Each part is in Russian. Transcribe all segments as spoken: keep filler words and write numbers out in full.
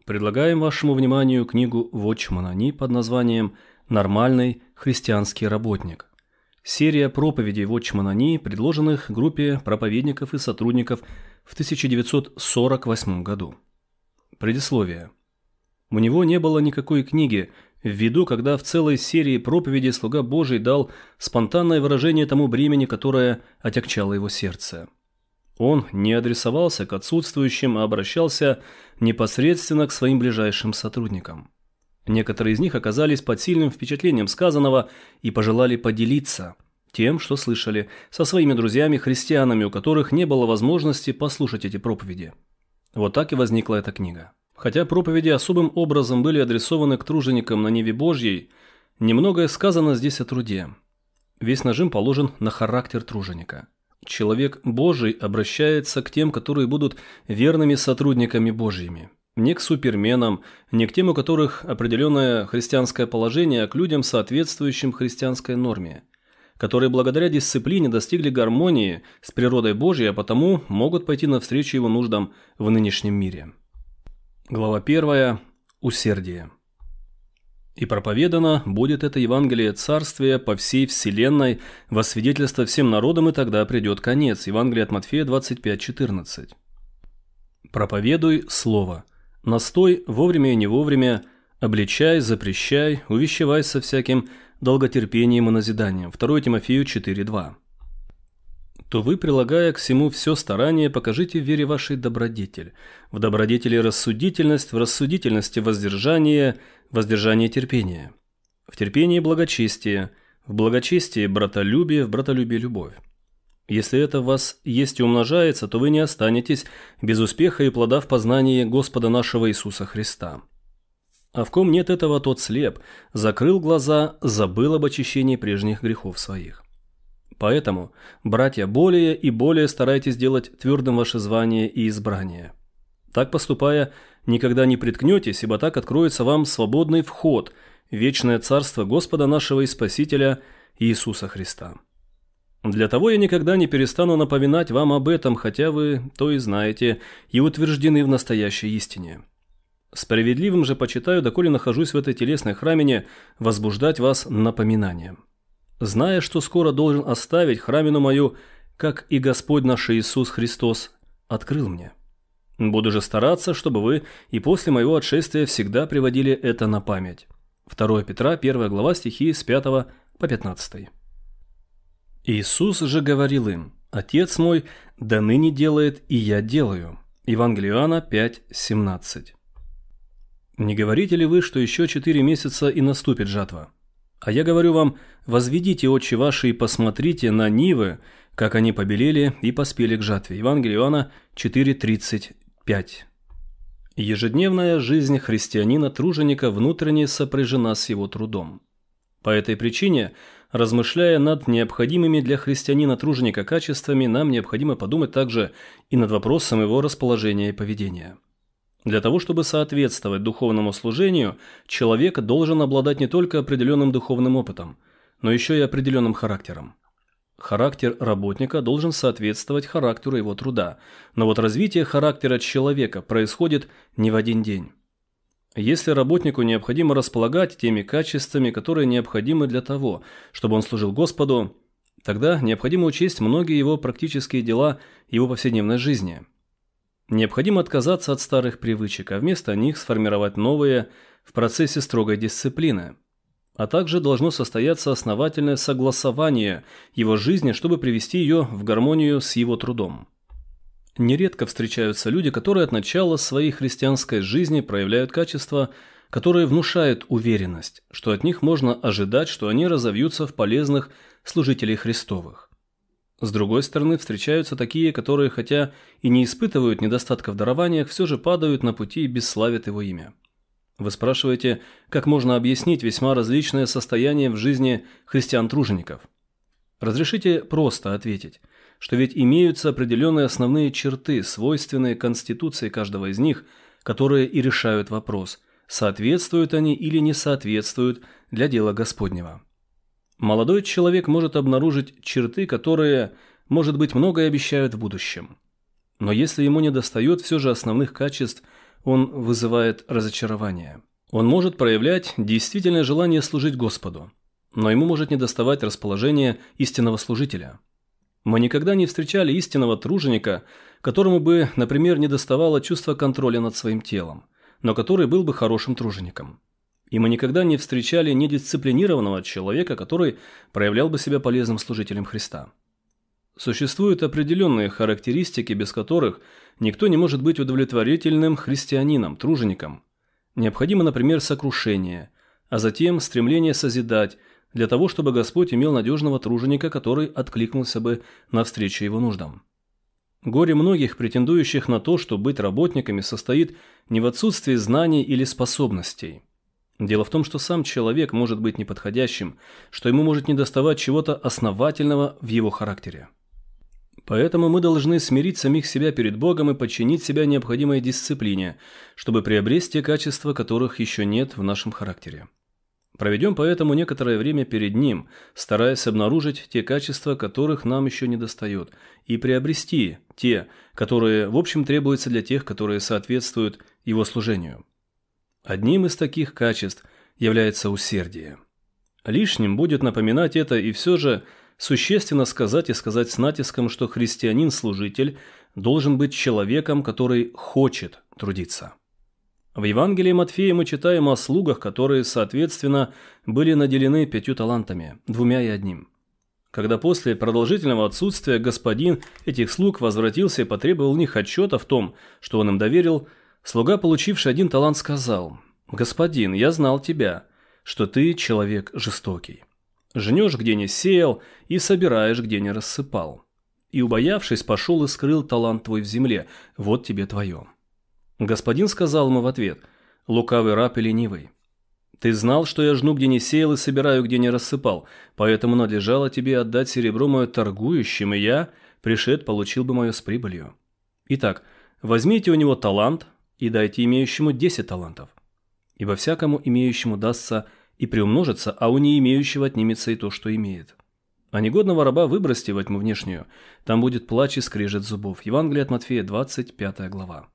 Предлагаем вашему вниманию книгу Watchman Nee под названием «Нормальный христианский работник». Серия проповедей Watchman Nee, предложенных группе проповедников и сотрудников в тысяча девятьсот сорок восьмом году. Предисловие. У него не было никакой книги, в виду, когда в целой серии проповедей слуга Божий дал спонтанное выражение тому бремени, которое отягчало его сердце. Он не адресовался к отсутствующим, а обращался непосредственно к своим ближайшим сотрудникам. Некоторые из них оказались под сильным впечатлением сказанного и пожелали поделиться тем, что слышали, со своими друзьями-христианами, у которых не было возможности послушать эти проповеди. Вот так и возникла эта книга. Хотя проповеди особым образом были адресованы к труженикам на ниве Божьей, немногое сказано здесь о труде. Весь нажим положен на характер труженика. Человек Божий обращается к тем, которые будут верными сотрудниками Божьими. Не к суперменам, не к тем, у которых определенное христианское положение, а к людям, соответствующим христианской норме, которые благодаря дисциплине достигли гармонии с природой Божьей, а потому могут пойти навстречу его нуждам в нынешнем мире. Глава первая. Усердие. «И проповедано будет это Евангелие Царствия по всей вселенной во свидетельство всем народам, и тогда придет конец». Евангелие от Матфея двадцать пять четырнадцать. «Проповедуй слово, настой вовремя и не вовремя, обличай, запрещай, увещевай со всяким долготерпением и назиданием». второе Тимофею четыре два. «То вы, прилагая к всему все старание, покажите в вере вашей добродетель, в добродетели рассудительность, в рассудительности воздержание, воздержание терпение, в терпении благочестие, в благочестии братолюбие, в братолюбии любовь. Если это в вас есть и умножается, то вы не останетесь без успеха и плода в познании Господа нашего Иисуса Христа. А в ком нет этого, тот слеп, закрыл глаза, забыл об очищении прежних грехов своих. Поэтому, братья, более и более старайтесь делать твердым ваше звание и избрание. Так поступая, никогда не приткнетесь, ибо так откроется вам свободный вход в вечное царство Господа нашего и Спасителя Иисуса Христа. Для того я никогда не перестану напоминать вам об этом, хотя вы то и знаете и утверждены в настоящей истине. Справедливым же почитаю, доколе нахожусь в этой телесной храмине, возбуждать вас напоминанием. Зная, что скоро должен оставить храмину мою, как и Господь наш Иисус Христос открыл мне. Буду же стараться, чтобы вы и после моего отшествия всегда приводили это на память». второе Петра, первая глава, стихи с пятого по пятнадцатый. «Иисус же говорил им: Отец мой до ныне делает, и я делаю». Евангелие Иоанна пять семнадцать. «Не говорите ли вы, что еще четыре месяца и наступит жатва? А я говорю вам, возведите очи ваши и посмотрите на нивы, как они побелели и поспели к жатве». Евангелие Иоанна четыре тридцать пять. Ежедневная жизнь христианина-труженика внутренне сопряжена с его трудом. По этой причине, размышляя над необходимыми для христианина-труженика качествами, нам необходимо подумать также и над вопросом его расположения и поведения. Для того, чтобы соответствовать духовному служению, человек должен обладать не только определенным духовным опытом, но еще и определенным характером. Характер работника должен соответствовать характеру его труда, но вот развитие характера человека происходит не в один день. Если работнику необходимо располагать теми качествами, которые необходимы для того, чтобы он служил Господу, тогда необходимо учесть многие его практические дела его повседневной жизни. Необходимо отказаться от старых привычек, а вместо них сформировать новые в процессе строгой дисциплины. А также должно состояться основательное согласование его жизни, чтобы привести ее в гармонию с его трудом. Нередко встречаются люди, которые от начала своей христианской жизни проявляют качества, которые внушают уверенность, что от них можно ожидать, что они разовьются в полезных служителей Христовых. С другой стороны, встречаются такие, которые, хотя и не испытывают недостатка в дарованиях, все же падают на пути и бесславят его имя. Вы спрашиваете, как можно объяснить весьма различное состояние в жизни христиан-тружеников? Разрешите просто ответить, что ведь имеются определенные основные черты, свойственные конституции каждого из них, которые и решают вопрос, соответствуют они или не соответствуют для дела Господнего. Молодой человек может обнаружить черты, которые, может быть, многое обещают в будущем. Но если ему недостает все же основных качеств, он вызывает разочарование. Он может проявлять действительное желание служить Господу, но ему может недоставать расположения истинного служителя. Мы никогда не встречали истинного труженика, которому бы, например, недоставало чувства контроля над своим телом, но который был бы хорошим тружеником. И мы никогда не встречали недисциплинированного человека, который проявлял бы себя полезным служителем Христа. Существуют определенные характеристики, без которых никто не может быть удовлетворительным христианином, тружеником. Необходимо, например, сокрушение, а затем стремление созидать, для того, чтобы Господь имел надежного труженика, который откликнулся бы навстречу его нуждам. Горе многих, претендующих на то, что быть работниками, состоит не в отсутствии знаний или способностей. Дело в том, что сам человек может быть неподходящим, что ему может недоставать чего-то основательного в его характере. Поэтому мы должны смирить самих себя перед Богом и подчинить себя необходимой дисциплине, чтобы приобрести те качества, которых еще нет в нашем характере. Проведем поэтому некоторое время перед Ним, стараясь обнаружить те качества, которых нам еще недостает, и приобрести те, которые в общем требуются для тех, которые соответствуют Его служению. Одним из таких качеств является усердие. Лишним будет напоминать это и все же существенно сказать и сказать с натиском, что христианин-служитель должен быть человеком, который хочет трудиться. В Евангелии Матфея мы читаем о слугах, которые, соответственно, были наделены пятью талантами, двумя и одним. Когда после продолжительного отсутствия господин этих слуг возвратился и потребовал у них отчета в том, что он им доверил, слуга, получивший один талант, сказал: «Господин, я знал тебя, что ты человек жестокий. Жнешь, где не сеял, и собираешь, где не рассыпал. И, убоявшись, пошел и скрыл талант твой в земле, вот тебе твое». Господин сказал ему в ответ: «Лукавый раб и ленивый, ты знал, что я жну, где не сеял, и собираю, где не рассыпал, поэтому надлежало тебе отдать серебро мое торгующим, и я, пришед, получил бы мое с прибылью. Итак, возьмите у него талант и дайте имеющему десять талантов. Ибо всякому имеющему дастся и приумножится, а у не имеющего отнимется и то, что имеет. А негодного раба выбросьте во тьму внешнюю, там будет плач и скрежет зубов». Евангелие от Матфея, двадцать пятая глава.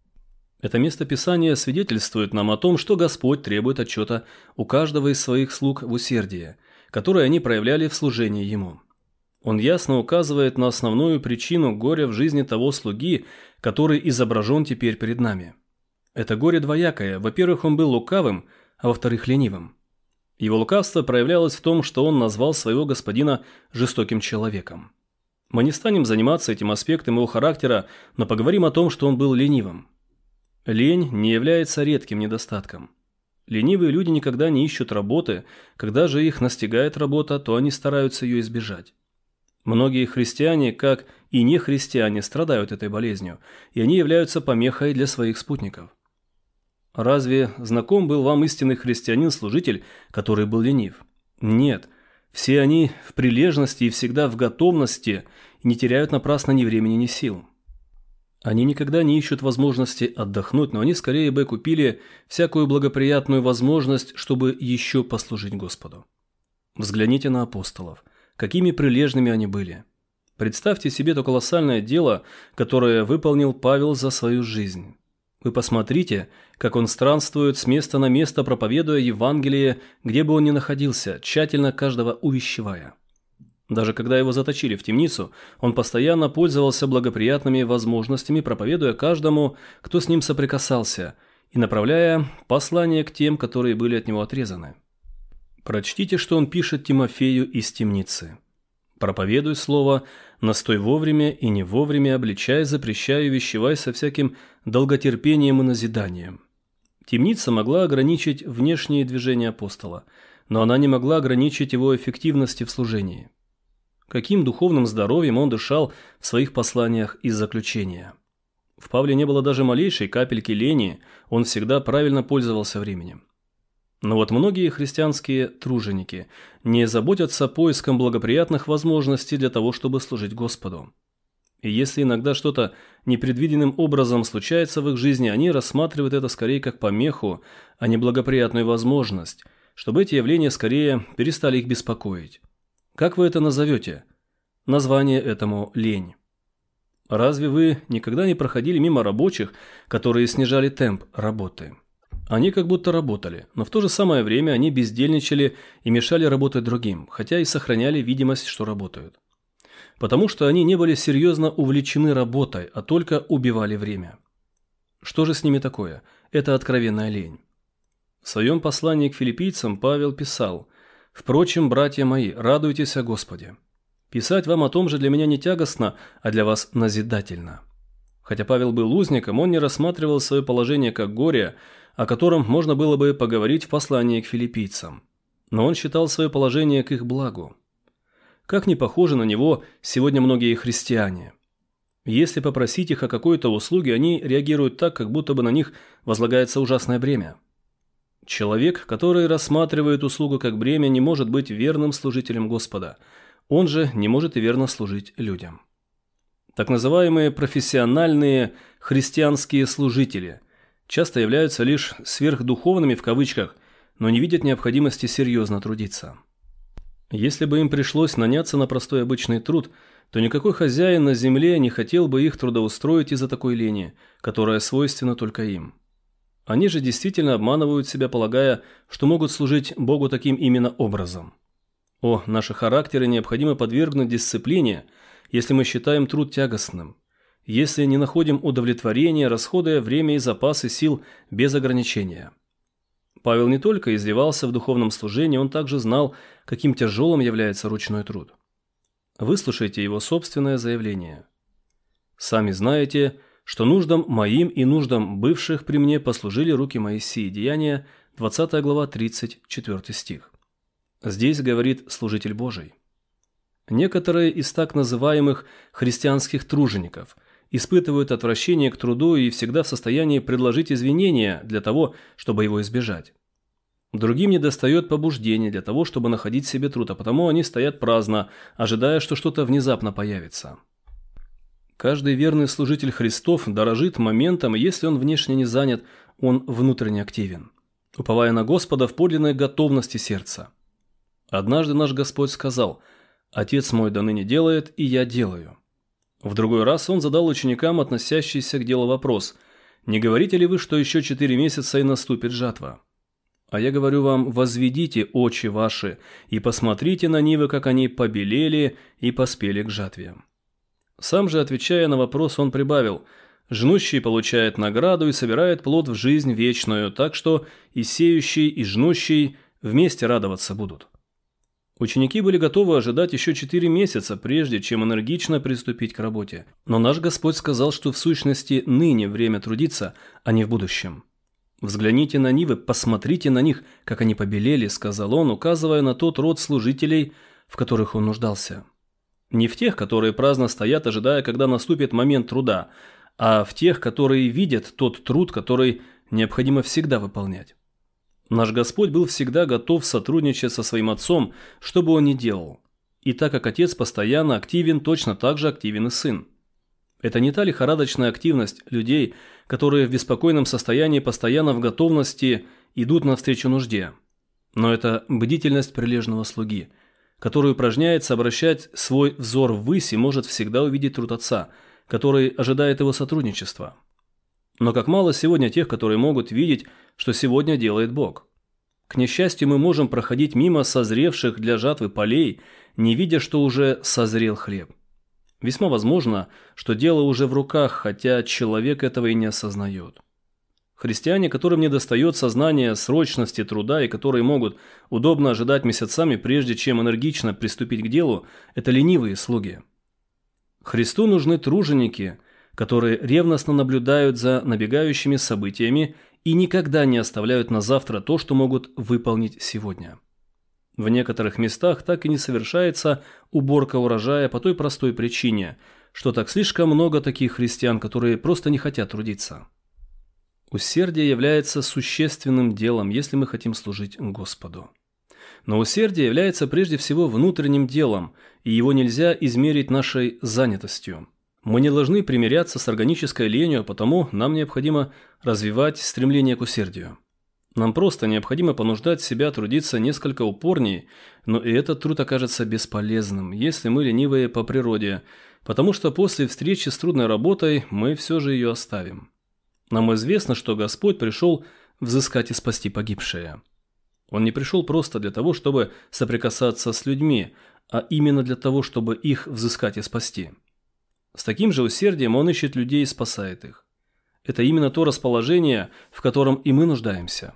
Это место Писания свидетельствует нам о том, что Господь требует отчета у каждого из своих слуг в усердии, которое они проявляли в служении Ему. Он ясно указывает на основную причину горя в жизни того слуги, который изображен теперь перед нами. Это горе двоякое. Во-первых, он был лукавым, а во-вторых, ленивым. Его лукавство проявлялось в том, что он назвал своего господина жестоким человеком. Мы не станем заниматься этим аспектом его характера, но поговорим о том, что он был ленивым. Лень не является редким недостатком. Ленивые люди никогда не ищут работы, когда же их настигает работа, то они стараются ее избежать. Многие христиане, как и нехристиане, страдают этой болезнью, и они являются помехой для своих спутников. Разве знаком был вам истинный христианин-служитель, который был ленив? Нет. Все они в прилежности и всегда в готовности и не теряют напрасно ни времени, ни сил. Они никогда не ищут возможности отдохнуть, но они скорее бы купили всякую благоприятную возможность, чтобы еще послужить Господу. Взгляните на апостолов. Какими прилежными они были. Представьте себе то колоссальное дело, которое выполнил Павел за свою жизнь. Вы посмотрите, как он странствует с места на место, проповедуя Евангелие, где бы он ни находился, тщательно каждого увещевая. Даже когда его заточили в темницу, он постоянно пользовался благоприятными возможностями, проповедуя каждому, кто с ним соприкасался, и направляя послания к тем, которые были от него отрезаны. Прочтите, что он пишет Тимофею из темницы. «Проповедуй слово, настой вовремя и не вовремя, обличай, запрещай, увещевай со всяким долготерпением и назиданием». Темница могла ограничить внешние движения апостола, но она не могла ограничить его эффективности в служении. Каким духовным здоровьем он дышал в своих посланиях из заключения. В Павле не было даже малейшей капельки лени, он всегда правильно пользовался временем. Но вот многие христианские труженики не заботятся поиском благоприятных возможностей для того, чтобы служить Господу. И если иногда что-то непредвиденным образом случается в их жизни, они рассматривают это скорее как помеху, а не благоприятную возможность, чтобы эти явления скорее перестали их беспокоить. Как вы это назовете? Название этому – лень. Разве вы никогда не проходили мимо рабочих, которые снижали темп работы? Они как будто работали, но в то же самое время они бездельничали и мешали работать другим, хотя и сохраняли видимость, что работают. Потому что они не были серьезно увлечены работой, а только убивали время. Что же с ними такое? Это откровенная лень. В своем послании к филиппийцам Павел писал: «Впрочем, братья мои, радуйтесь о Господе. Писать вам о том же для меня не тягостно, а для вас назидательно». Хотя Павел был узником, он не рассматривал свое положение как горе, о котором можно было бы поговорить в послании к филиппийцам. Но он считал свое положение к их благу. Как не похожи на него сегодня многие христиане. Если попросить их о какой-то услуге, они реагируют так, как будто бы на них возлагается ужасное бремя. Человек, который рассматривает услугу как бремя, не может быть верным служителем Господа. Он же не может и верно служить людям. Так называемые профессиональные христианские служители часто являются лишь сверхдуховными в кавычках, но не видят необходимости серьезно трудиться. Если бы им пришлось наняться на простой обычный труд, то никакой хозяин на земле не хотел бы их трудоустроить из-за такой лени, которая свойственна только им. Они же действительно обманывают себя, полагая, что могут служить Богу таким именно образом. О, наши характеры необходимо подвергнуть дисциплине, если мы считаем труд тягостным, если не находим удовлетворения, расходуя время и запасы сил без ограничения. Павел не только изливался в духовном служении, он также знал, каким тяжелым является ручной труд. Выслушайте его собственное заявление. «Сами знаете, что нуждам моим и нуждам бывших при мне послужили руки Моисея». Деяния, двадцатая глава, тридцать четвёртый стих. Здесь говорит служитель Божий. Некоторые из так называемых христианских тружеников испытывают отвращение к труду и всегда в состоянии предложить извинения для того, чтобы его избежать. Другим недостает побуждения для того, чтобы находить себе труд, а потому они стоят праздно, ожидая, что что-то внезапно появится. Каждый верный служитель Христов дорожит моментом, и если он внешне не занят, он внутренне активен, уповая на Господа в подлинной готовности сердца. Однажды наш Господь сказал: «Отец мой доныне делает, и я делаю». В другой раз он задал ученикам относящийся к делу вопрос: «Не говорите ли вы, что еще четыре месяца и наступит жатва? А я говорю вам, возведите очи ваши и посмотрите на нивы, как они побелели и поспели к жатве». Сам же, отвечая на вопрос, он прибавил: «Жнущий получает награду и собирает плод в жизнь вечную, так что и сеющий, и жнущий вместе радоваться будут». Ученики были готовы ожидать еще четыре месяца, прежде чем энергично приступить к работе. Но наш Господь сказал, что в сущности ныне время трудиться, а не в будущем. «Взгляните на нивы, посмотрите на них, как они побелели», — сказал он, указывая на тот род служителей, в которых он нуждался. Не в тех, которые праздно стоят, ожидая, когда наступит момент труда, а в тех, которые видят тот труд, который необходимо всегда выполнять. Наш Господь был всегда готов сотрудничать со своим Отцом, что бы он ни делал. И так как Отец постоянно активен, точно так же активен и Сын. Это не та лихорадочная активность людей, которые в беспокойном состоянии постоянно в готовности идут навстречу нужде. Но это бдительность прилежного слуги, который упражняется обращать свой взор ввысь и может всегда увидеть труд Отца, который ожидает его сотрудничества. Но как мало сегодня тех, которые могут видеть, что сегодня делает Бог. К несчастью, мы можем проходить мимо созревших для жатвы полей, не видя, что уже созрел хлеб. Весьма возможно, что дело уже в руках, хотя человек этого и не осознает. Христиане, которым недостает сознания срочности труда и которые могут удобно ожидать месяцами, прежде чем энергично приступить к делу, это ленивые слуги. Христу нужны труженики, которые ревностно наблюдают за набегающими событиями и никогда не оставляют на завтра то, что могут выполнить сегодня. В некоторых местах так и не совершается уборка урожая по той простой причине, что так слишком много таких христиан, которые просто не хотят трудиться. Усердие является существенным делом, если мы хотим служить Господу. Но усердие является прежде всего внутренним делом, и его нельзя измерить нашей занятостью. Мы не должны примиряться с органической ленью, а потому нам необходимо развивать стремление к усердию. Нам просто необходимо понуждать себя трудиться несколько упорнее, но и этот труд окажется бесполезным, если мы ленивые по природе, потому что после встречи с трудной работой мы все же ее оставим. Нам известно, что Господь пришел взыскать и спасти погибшие. Он не пришел просто для того, чтобы соприкасаться с людьми, а именно для того, чтобы их взыскать и спасти. С таким же усердием Он ищет людей и спасает их. Это именно то расположение, в котором и мы нуждаемся.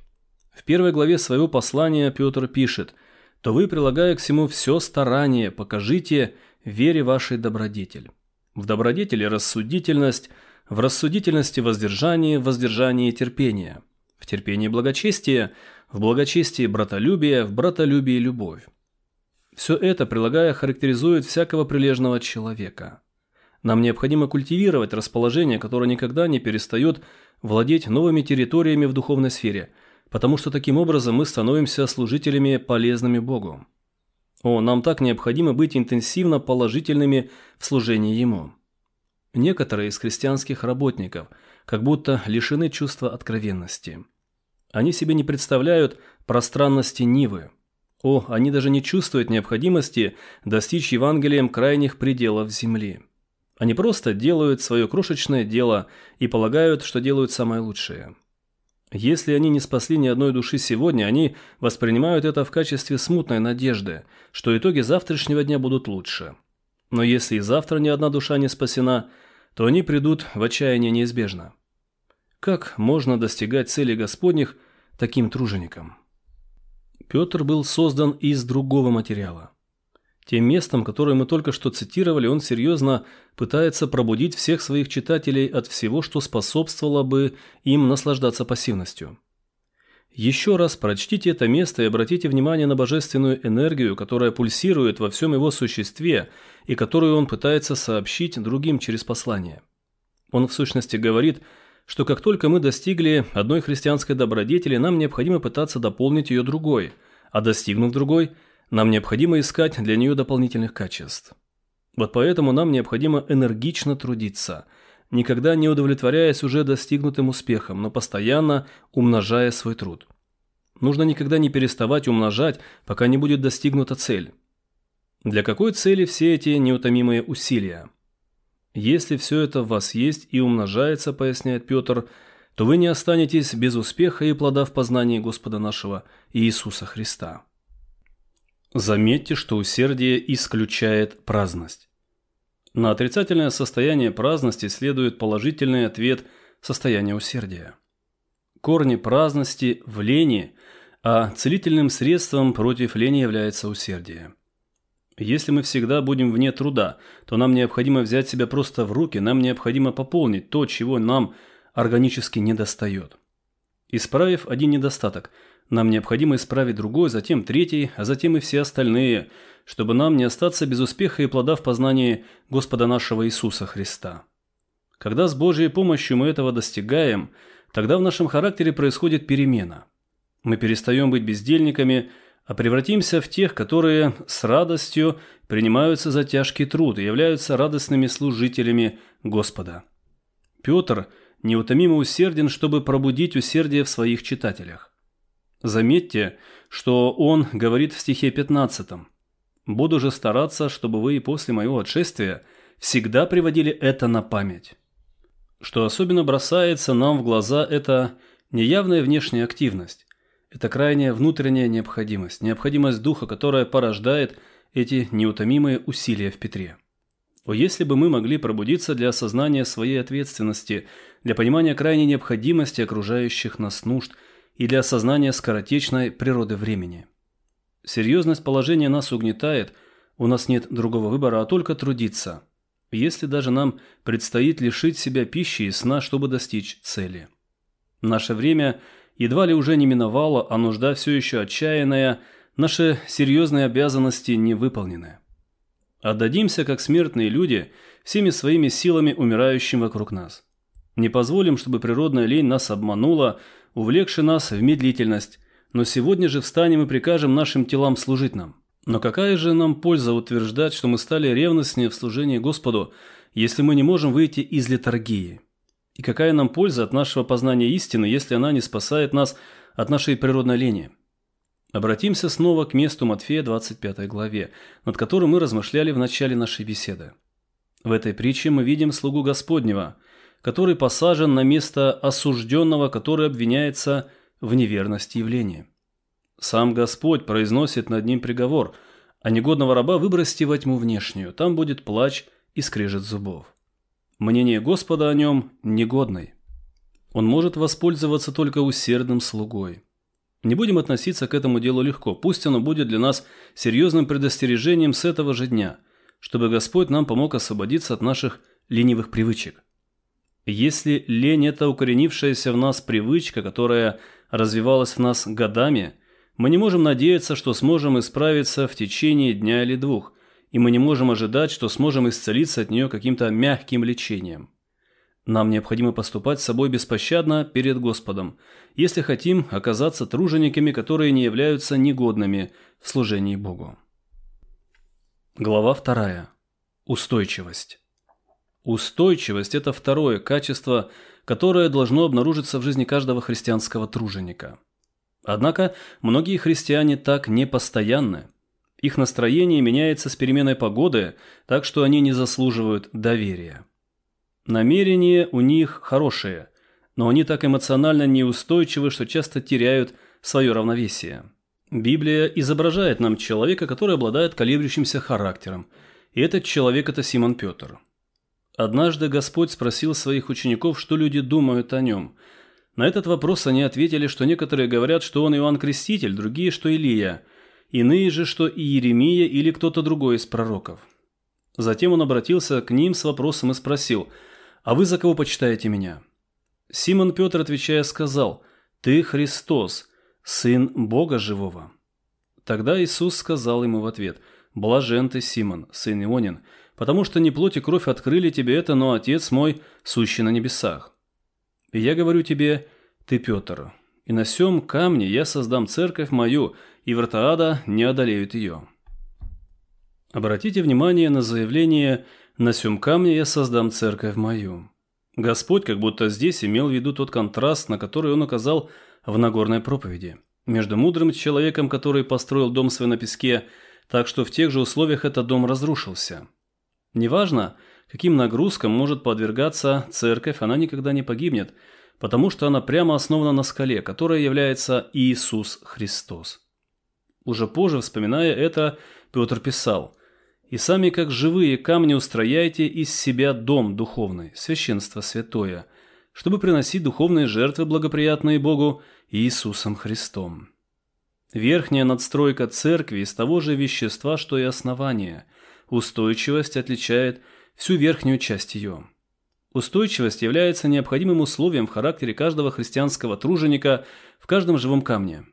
В первой главе своего послания Петр пишет: «То вы, прилагая к всему все старание, покажите вере вашей добродетель. В добродетели рассудительность, в рассудительности воздержание, в воздержании терпение, в терпении благочестие, в благочестии братолюбие, в братолюбии любовь». Все это, прилагая, характеризует всякого прилежного человека. Нам необходимо культивировать расположение, которое никогда не перестает владеть новыми территориями в духовной сфере, потому что таким образом мы становимся служителями, полезными Богу. О, нам так необходимо быть интенсивно положительными в служении Ему. Некоторые из христианских работников как будто лишены чувства откровенности. Они себе не представляют пространности Нивы. О, они даже не чувствуют необходимости достичь Евангелием крайних пределов земли. Они просто делают свое крошечное дело и полагают, что делают самое лучшее. Если они не спасли ни одной души сегодня, они воспринимают это в качестве смутной надежды, что итоги завтрашнего дня будут лучше. Но если и завтра ни одна душа не спасена, то они придут в отчаяние неизбежно. Как можно достигать целей Господних таким труженикам? Петр был создан из другого материала. Тем местом, которое мы только что цитировали, он серьезно пытается пробудить всех своих читателей от всего, что способствовало бы им наслаждаться пассивностью. Еще раз прочтите это место и обратите внимание на божественную энергию, которая пульсирует во всем его существе и которую он пытается сообщить другим через послание. Он в сущности говорит, что как только мы достигли одной христианской добродетели, нам необходимо пытаться дополнить ее другой, а достигнув другой, нам необходимо искать для нее дополнительных качеств. Вот поэтому нам необходимо энергично трудиться, никогда не удовлетворяясь уже достигнутым успехом, но постоянно умножая свой труд. Нужно никогда не переставать умножать, пока не будет достигнута цель. Для какой цели все эти неутомимые усилия? Если все это в вас есть и умножается, поясняет Петр, то вы не останетесь без успеха и плода в познании Господа нашего Иисуса Христа. Заметьте, что усердие исключает праздность. На отрицательное состояние праздности следует положительный ответ состояния усердия. Корни праздности в лени, а целительным средством против лени является усердие. Если мы всегда будем вне труда, то нам необходимо взять себя просто в руки, нам необходимо пополнить то, чего нам органически недостает. Исправив один недостаток, нам необходимо исправить другой, затем третий, а затем и все остальные, чтобы нам не остаться без успеха и плода в познании Господа нашего Иисуса Христа. Когда с Божьей помощью мы этого достигаем, тогда в нашем характере происходит перемена. Мы перестаем быть бездельниками, а превратимся в тех, которые с радостью принимаются за тяжкий труд и являются радостными служителями Господа. Петр неутомимо усерден, чтобы пробудить усердие в своих читателях. Заметьте, что он говорит в стихе пятнадцатом: «Буду же стараться, чтобы вы и после моего отшествия всегда приводили это на память». Что особенно бросается нам в глаза, это неявная внешняя активность. Это крайняя внутренняя необходимость, необходимость духа, которая порождает эти неутомимые усилия в Петре. О, если бы мы могли пробудиться для осознания своей ответственности, для понимания крайней необходимости окружающих нас нужд и для осознания скоротечной природы времени. Серьезность положения нас угнетает, у нас нет другого выбора, а только трудиться, если даже нам предстоит лишить себя пищи и сна, чтобы достичь цели. Наше время едва ли уже не миновало, а нужда все еще отчаянная, наши серьезные обязанности не выполнены. Отдадимся, как смертные люди, всеми своими силами умирающим вокруг нас. Не позволим, чтобы природная лень нас обманула, увлекши нас в медлительность, но сегодня же встанем и прикажем нашим телам служить нам. Но какая же нам польза утверждать, что мы стали ревностнее в служении Господу, если мы не можем выйти из летаргии? И какая нам польза от нашего познания истины, если она не спасает нас от нашей природной лени? Обратимся снова к месту Матфея двадцать пятой главе, над которым мы размышляли в начале нашей беседы. В этой притче мы видим слугу Господнего, который посажен на место осужденного, который обвиняется в неверности явления. Сам Господь произносит над ним приговор, а негодного раба выбросьте во тьму внешнюю, там будет плач и скрежет зубов. Мнение Господа о нем негодный. Он может воспользоваться только усердным слугой. Не будем относиться к этому делу легко, пусть оно будет для нас серьезным предостережением с этого же дня, чтобы Господь нам помог освободиться от наших ленивых привычек. Если лень – это укоренившаяся в нас привычка, которая развивалась в нас годами, мы не можем надеяться, что сможем исправиться в течение дня или двух, и мы не можем ожидать, что сможем исцелиться от нее каким-то мягким лечением. Нам необходимо поступать с собой беспощадно перед Господом, если хотим оказаться тружениками, которые не являются негодными в служении Богу. Глава вторая. Устойчивость. Устойчивость – это второе качество, которое должно обнаружиться в жизни каждого христианского труженика. Однако многие христиане так непостоянны. Их настроение меняется с переменой погоды, так что они не заслуживают доверия. Намерения у них хорошие, но они так эмоционально неустойчивы, что часто теряют свое равновесие. Библия изображает нам человека, который обладает колеблющимся характером, и этот человек – это Симон Петр. Однажды Господь спросил своих учеников, что люди думают о нем. На этот вопрос они ответили, что некоторые говорят, что он Иоанн Креститель, другие, что Илия, иные же, что Иеремия или кто-то другой из пророков. Затем он обратился к ним с вопросом и спросил: «А вы за кого почитаете меня?» Симон Петр, отвечая, сказал: «Ты Христос, Сын Бога Живого». Тогда Иисус сказал ему в ответ: «Блажен ты, Симон, сын Ионин, потому что не плоть и кровь открыли тебе это, но Отец мой, сущий на небесах. И я говорю тебе, ты Петр, и на сем камне я создам церковь мою, и врата ада не одолеют ее». Обратите внимание на заявление «на сем камне я создам церковь мою». Господь как будто здесь имел в виду тот контраст, на который он указал в Нагорной проповеди, между мудрым человеком, который построил дом свой на песке, так что в тех же условиях этот дом разрушился. Неважно, каким нагрузкам может подвергаться церковь, она никогда не погибнет, потому что она прямо основана на скале, которая является Иисус Христос. Уже позже, вспоминая это, Петр писал: «И сами, как живые камни, устрояйте из себя дом духовный, священство святое, чтобы приносить духовные жертвы, благоприятные Богу Иисусом Христом». Верхняя надстройка церкви из того же вещества, что и основание. Устойчивость отличает всю верхнюю часть ее. Устойчивость является необходимым условием в характере каждого христианского труженика в каждом живом камне.